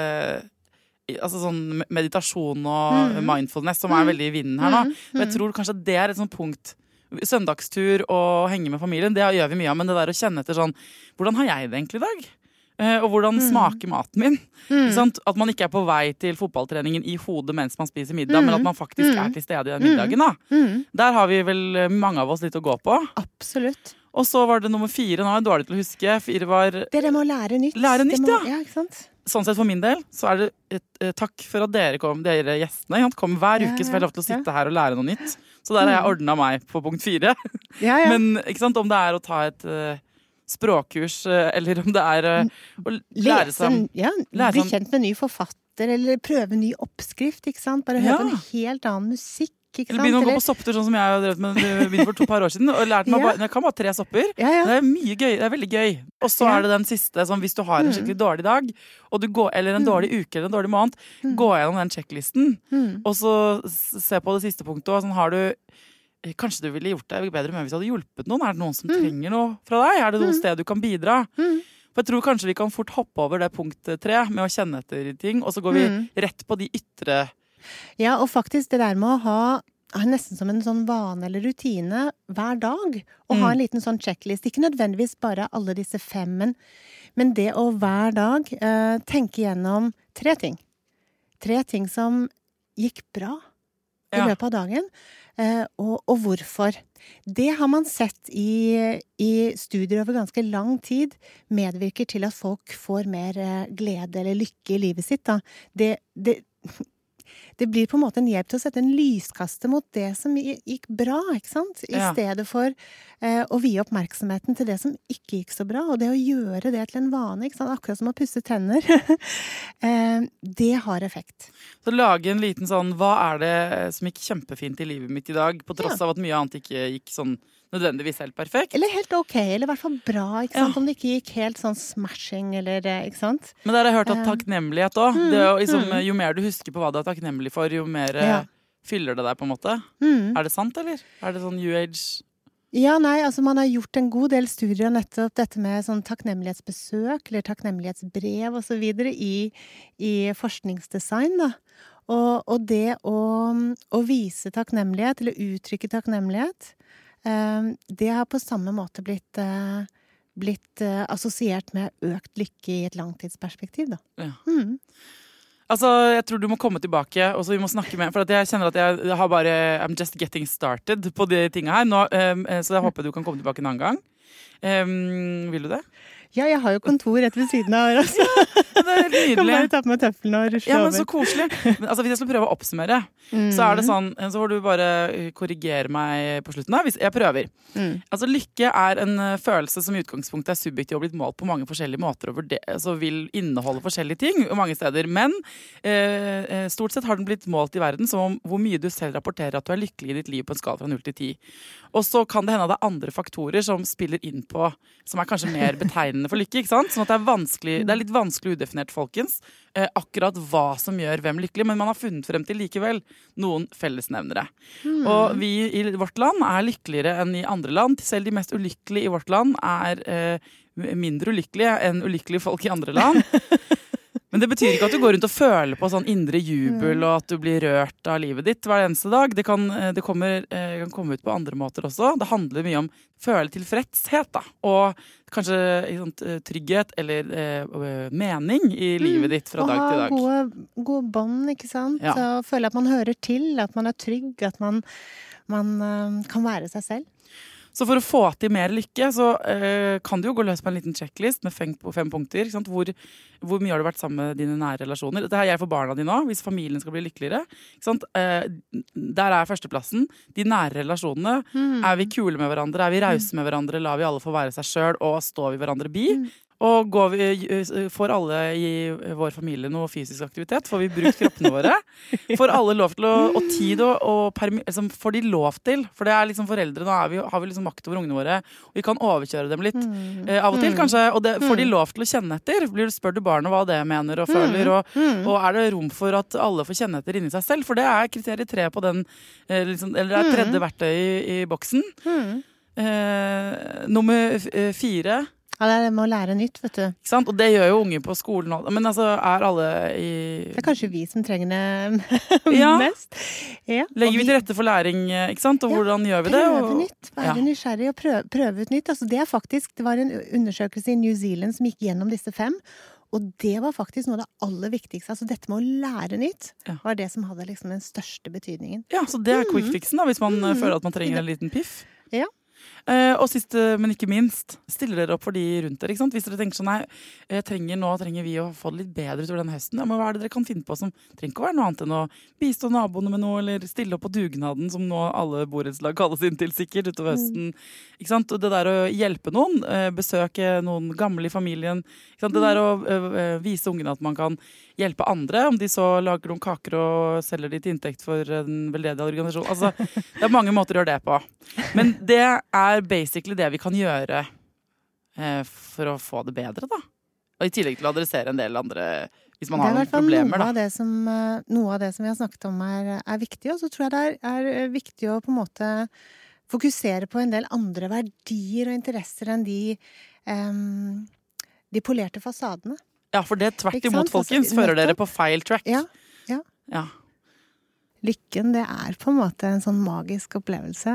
altså sånn meditasjon og mindfulness, som veldig i vinden her nå. Og jeg tror kanskje det et sånt punkt. Søndagstur og henge med familien, det gjør vi mye av, men det der å kjenne etter sånn, hvordan har jeg det egentlig i dag? Og hvordan smaker maten min? At man ikke på vei til fotballtreningen i hodet mens man spiser middag, men at man faktisk til stede i den middagen. Da. Der har vi vel mange av oss litt å gå på. Absolutt. Og så var det nummer 4, nå jeg dårlig til å huske. 4 var... Det må lære nytt. Ja, ikke sant? Sånn sett for min del, så det et takk for at dere gjestene kom hver uke, så får jeg lov til å sitte her og lære noe nytt. Så der har jeg ordnet meg på punkt 4. Men ikke sant, om det å ta et... språkkurs, eller om det å lære seg... Bli kjent med ny forfatter, eller prøve ny oppskrift, ikke sant? Bare høre på en helt annen musikk, ikke sant? Eller begynne å gå på sopptur, sånn som jeg har drevet med begynte for 2 par år siden, og lært meg jeg kan bare 3 sopper. Det mye gøy, det veldig gøy. Og så det den siste, sånn, hvis du har en skikkelig dårlig dag, og du går, eller en dårlig uke, eller en dårlig måned, gå gjennom den checklisten, og så se på det siste punktet, og sånn har du kanskje du ville gjort det bedre med hvis du hadde hjulpet noen. Det noen som trenger noe fra deg? Det noe sted du kan bidra? For jeg tror kanskje vi kan fort hoppe over det punkt 3 med å kjenne etter ting, og så går vi rett på de ytre. Ja, og faktisk det der med å ha nesten som en sånn vane eller rutine hver dag, og ha en liten sånn checklist. Ikke nødvendigvis bare alle disse 5, men det å hver dag tenke gjennom 3 ting. 3 ting som gikk bra i løpet av dagen. Og hvorfor. Det har man sett i studier over ganske lang tid medvirker til at folk får mer glede eller lykke i livet sitt. Da. Det blir på en måte en hjelp til å sette en lyskaste mot det som gikk bra, ikke sant? I stedet for å vie oppmerksomheten til det som ikke gikk så bra, og det å gjøre det til en vane, ikke sant? Akkurat som å pusse tenner. Det har effekt. Så lage en liten sånn, hva det som gikk kjempefint i livet mitt i dag, på tross av at mye annet ikke gikk sånn nødvendigvis helt perfekt. Eller helt ok, eller i hvert fall bra, ikke sant? Om det ikke gikk helt sånn smashing, eller ikke sant? Men der har jeg hørt at takknemlighet også, liksom, jo mer du husker på hva du er takknemlig for, jo mer fyller det deg på en måte. Det sant, eller? Det sånn New Age? Ja, nei, altså man har gjort en god del studier nettopp dette med sånn takknemlighetsbesøk, eller takknemlighetsbrev og så videre i forskningsdesign, da. Og det å vise takknemlighet, eller uttrykke takknemlighet, det har på samme måte blitt assosiert med økt lykke i et langtidsperspektiv, da. Ja. Altså, jeg tror du må komme tilbake, og så vi må snakke med, for at jeg kjenner at jeg har bare I'm just getting started på de tingene her nå, så jeg håper du kan komme tilbake en annen gang. Vil du det? Ja, jeg har jo kontor rett ved siden av her også. Ja, det helt nydelig. Kan bare ta på meg tøflene og rusle over. Ja, men så koselig. Altså, hvis jeg skulle prøve å oppsummere, så det sånn, så får du bare korrigere meg på slutten da, hvis jeg prøver. Altså, lykke en følelse som i utgangspunktet subjektiv og blitt målt på mange forskjellige måter, og så vil inneholde forskjellige ting mange steder, men stort sett har den blitt målt i verden som om hvor mye du selv rapporterer at du lykkelig i ditt liv på en skala fra 0 til 10. Og så kan det hende at det andre faktorer som spiller inn på, som kanskje mer betegnende for lykke, ikke sant? Sånn at det litt vanskelig udefinert, folkens, akkurat hva som gjør hvem lykkelig, men man har funnet frem til likevel noen fellesnevnere. Og vi i vårt land lykkeligere enn i andre land. Selv de mest ulykkelige i vårt land mindre ulykkelige enn ulykkelige folk i andre land. Men det betyr ikke at du går rundt og føler på sånn indre jubel, og at du blir rørt av livet ditt hver eneste dag. Det kan komme ut på andre måter også. Det handler mye om føle tilfredshet, da. Og kanskje trygghet eller mening i livet ditt fra dag til dag. Og ha gode bånd, ikke sant? Ja. Så føle at man hører til, at man trygg, at man kan være seg selv. Så for å få til mer lykke, så kan du jo gå løs på en liten checklist med 5 punkter. Ikke sant? Hvor mye har du vært sammen med dine nære relasjoner? Dette her jeg for barna dine også, hvis familien skal bli lykkeligere. Ikke sant? Der førsteplassen. De nære relasjonene. Er vi kule med hverandre? Er vi rause med hverandre? Lar vi alle få være seg selv? Og står vi hverandre bi? Og får alle i vår familie noe fysisk aktivitet? Får vi brukt kroppene våre? Får alle lov til og tid liksom, får de lov til? For det liksom foreldre, nå har vi liksom makt over ungene våre, og vi kan overkjøre dem litt av og til kanskje, og får de lov til å kjenne etter? Spør du barnet hva det mener og føler, og er det rom for at alle får kjenne etter inni seg selv? For det kriteriet 3 på den, liksom, eller det tredje verktøy i boksen. Nummer 4. Ja, det med å lære nytt, vet du. Ikke sant? Og det gjør jo unge på skolen. Men altså, alle Det kanskje vi som trenger det mest. Ja. Legger vi til rette for læring, ikke sant? Og hvordan gjør vi det? Prøve nytt, være nysgjerrig og prøve ut nytt. Altså, det var en undersøkelse i New Zealand som gikk gjennom disse 5. Og det var faktisk noe av det aller viktigste. Altså dette med å lære nytt var det som hadde liksom den største betydningen. Ja, så det quick fixen da, hvis man føler at man trenger en liten piff. Ja. Og sist, men ikke minst, stiller dere opp for de rundt dere, ikke sant? Hvis dere tenker sånn, nei, trenger vi å få det litt bedre utover denne høsten, men hva er det dere kan finne på som trenger ikke å være noe annet enn å bistå naboene med noe, eller stille opp på dugnaden, som nå alle borettslag kalles inn til sikkert utover høsten, ikke sant? Og det der å hjelpe noen, besøke noen gamle i familien, ikke sant? Det der å vise ungene at man kan hjelpe andre, om de så lager noen kaker og selger de til inntekt for en veldedig organisasjon. Altså, det mange måter å gjøre det på. Men det basically det vi kan gjøre for å få det bedre, da. Og i tillegg til å adressere en del andre, hvis man har noen problemer, da. Noe av det som vi har snakket om er viktig, og så tror jeg det er viktig å på en måte fokusere på en del andre verdier og interesser enn de polerte fasadene. Ja, for det tvert imot, folkens, fører dere på feil track. Ja. Lykken, det på en måte en sånn magisk opplevelse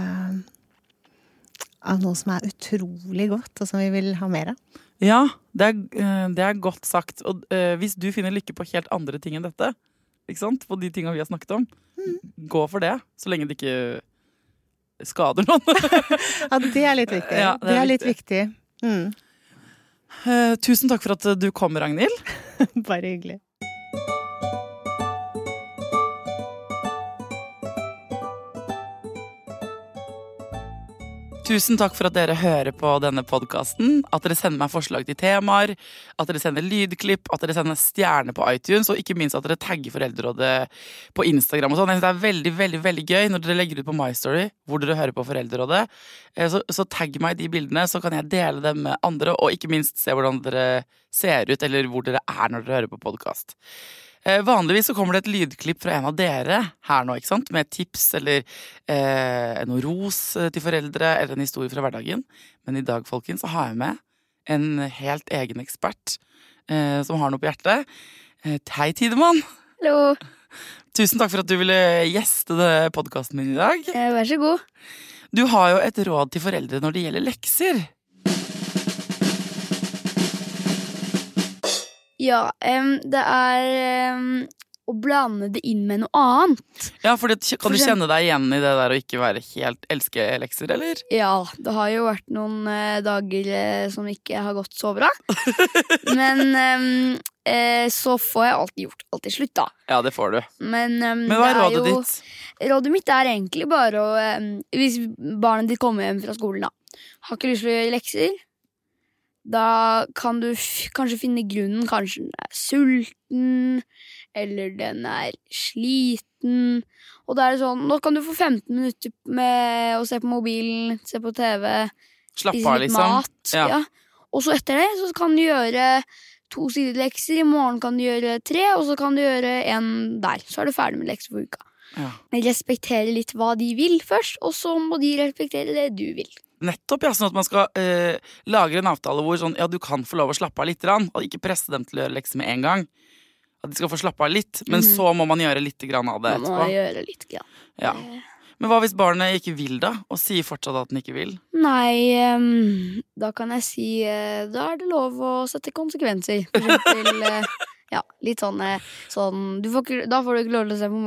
av noe som utrolig godt, og som vi vil ha mer av. Ja, det godt sagt. Og hvis du finner lykke på helt andre ting enn dette, ikke sant? På de tingene vi har snakket om, gå for det, så lenge det ikke skader noen. Ja, det litt viktig. Ja, det litt viktig. Tusen takk for at du kom, Ragnhild. Bare hyggelig. Tusen takk for at dere hører på denne podcasten, at dere sender meg forslag til temaer, at dere sender lydklipp, at dere sender stjerner på iTunes, og ikke minst at dere tagger Foreldrerådet på Instagram og sånn. Jeg synes det veldig, veldig, veldig gøy når dere legger ut på My Story, hvor dere hører på Foreldrerådet. Så tagg meg i de bildene, så kan jeg dele dem med andre, og ikke minst se hvordan dere ser ut, eller hvor dere når dere hører på podcast. Vanligvis så kommer det et lydklipp fra en av dere her nå, ikke sant? Med tips eller noe ros til foreldre eller en historie fra hverdagen. Men i dag, folkens, så har jeg med en helt egen ekspert som har noe på hjertet. Hei, Tidemann! Hallo! Tusen takk for at du ville gjeste podcasten min i dag. Vær så god. Du har jo et råd til foreldre når det gjelder lekser. Ja, det å blande det inn med noe annet. Ja, for kan du kjenne deg igjen i det der å ikke være helt elske lekser, eller? Ja, det har jo vært noen dager som ikke har gått så bra. Men så får jeg alltid gjort alt til slutt, da. Ja, det får du. Men hva rådet ditt? Rådet mitt egentlig bare å hvis barnet ditt kommer hjem fra skolen, da, har ikke lyst til å gjøre lekser, da kan du kanskje finne grunnen. Kanskje den sulten, eller den sliten. Og da det sånn, nå kan du få 15 minutter med å se på mobilen, se på TV, spise litt mat. Ja. Og så etter det så kan du gjøre 2 sidelekser. I morgen kan du gjøre 3, og så kan du gjøre 1 der. Så er du ferdig med lekser for uka. Ja. Respektere litt hva de vil først, og så må de respektere det du vil. Nettopp, ja, sånn at man skal lage en avtale hvor sånn, ja, du kan få lov å slappe av litt, og ikke presse dem til å gjøre lekser med en gang. At de skal få slappe av litt, men så må man gjøre litt grann av det etterpå. Man må gjøre litt grann. Ja. Men hva hvis barnet ikke vil da, og sier fortsatt at den ikke vil? Nei, da kan jeg si, da det lov å sette konsekvenser. For eksempel, ja, litt sånn, da får du ikke lov til å se på mobil.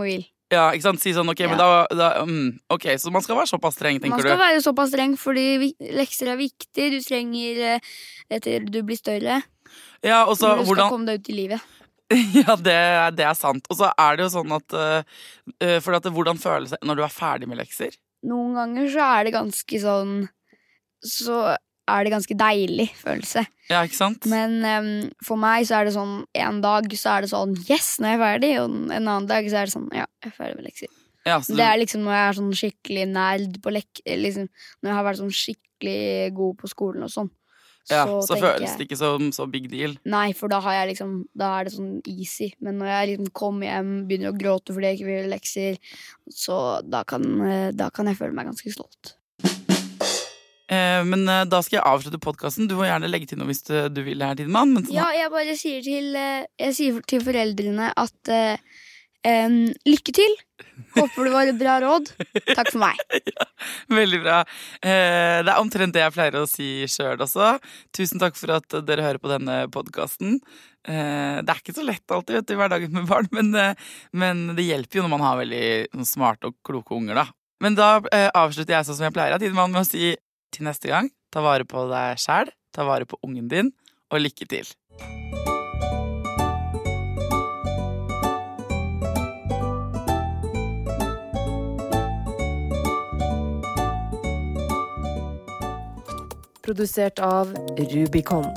Ja, ikke sant? Si sånn, ok, men ok, så man skal være såpass streng, tenker du? Man skal være såpass streng, fordi lekser er viktig. Du trenger etter du blir større. Ja, og så når du skal komme deg ut i livet. Ja, det er sant. Og så er det jo sånn at hvordan føles det når du er ferdig med lekser? Noen ganger så er det ganske sånn så er det ganske deilig følelse. Ja, ikke sant? Men for meg så er det sånn en dag så er det sånn yes, nå er jeg ferdig. Og en annen dag så er det sånn ja, jeg er ferdig med lekser. Ja, det er liksom når jeg er sånn skikkelig nerd på liksom, når jeg har vært sånn skikkelig god på skolen og sånn. Ja, så føles det ikke som så big deal. Nei, for da har jeg liksom da er det sånn easy. Men når jeg liksom kommer hjem, begynner å gråte fordi jeg ikke vil lekser, så da kan jeg føle meg ganske stolt. Men da skal jeg avslutte podcasten. Du må gjerne legge til noe hvis du vil her, Tidemann. Ja, jeg bare sier til foreldrene at lykke til. Håper det var et bra råd. Takk for meg. Ja, veldig bra. Det er omtrent det jeg pleier å si selv også. Tusen takk for at dere hører på denne podcasten. Det er ikke så lett alltid, vet du, i hverdagen med barn, men det hjelper jo når man har veldig smarte og kloke unger, da. Men da avslutter jeg sånn som jeg pleier av Tidemann med å si til neste gang, ta vare på deg selv, ta vare på ungen din, og lykke til. Produsert av Rubicon.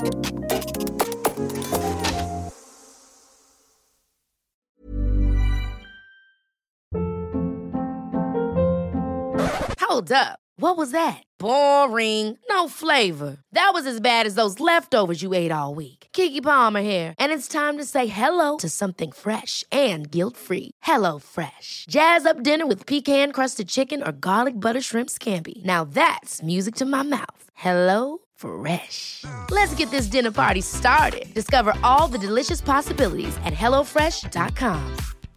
Hold up. What was that? Boring. No flavor. That was as bad as those leftovers you ate all week. Keke Palmer here, and it's time to say hello to something fresh and guilt-free. Hello Fresh. Jazz up dinner with pecan-crusted chicken or garlic butter shrimp scampi. Now that's music to my mouth. Hello Fresh. Let's get this dinner party started. Discover all the delicious possibilities at hellofresh.com.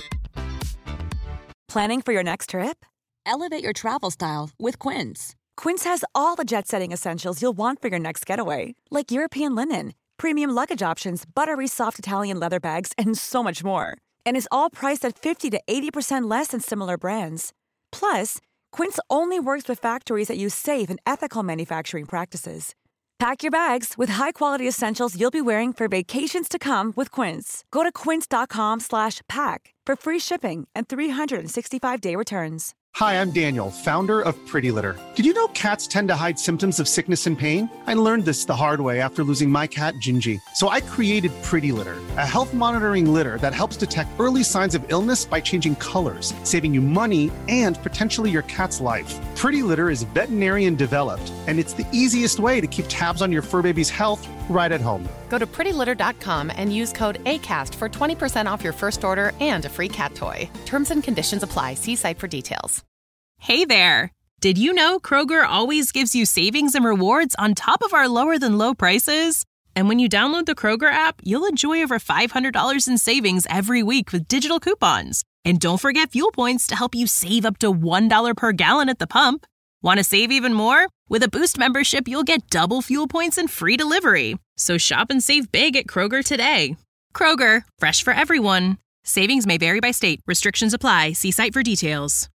Planning for your next trip? Elevate your travel style with Quince. Quince has all the jet-setting essentials you'll want for your next getaway, like European linen, premium luggage options, buttery soft Italian leather bags, and so much more. And is all priced at 50 to 80% less than similar brands. Plus, Quince only works with factories that use safe and ethical manufacturing practices. Pack your bags with high-quality essentials you'll be wearing for vacations to come with Quince. Go to quince.com/pack for free shipping and 365-day returns. Hi, I'm Daniel, founder of Pretty Litter. Did you know cats tend to hide symptoms of sickness and pain? I learned this the hard way after losing my cat, Gingy. So I created Pretty Litter, a health monitoring litter that helps detect early signs of illness by changing colors, saving you money and potentially your cat's life. Pretty Litter is veterinarian developed, and it's the easiest way to keep tabs on your fur baby's health right at home. Go to prettylitter.com and use code ACAST for 20% off your first order and a free cat toy. Terms and conditions apply. See site for details. Hey there! Did you know Kroger always gives you savings and rewards on top of our lower-than-low prices? And when you download the Kroger app, you'll enjoy over $500 in savings every week with digital coupons. And don't forget fuel points to help you save up to $1 per gallon at the pump. Want to save even more? With a Boost membership, you'll get double fuel points and free delivery. So shop and save big at Kroger today. Kroger, fresh for everyone. Savings may vary by state. Restrictions apply. See site for details.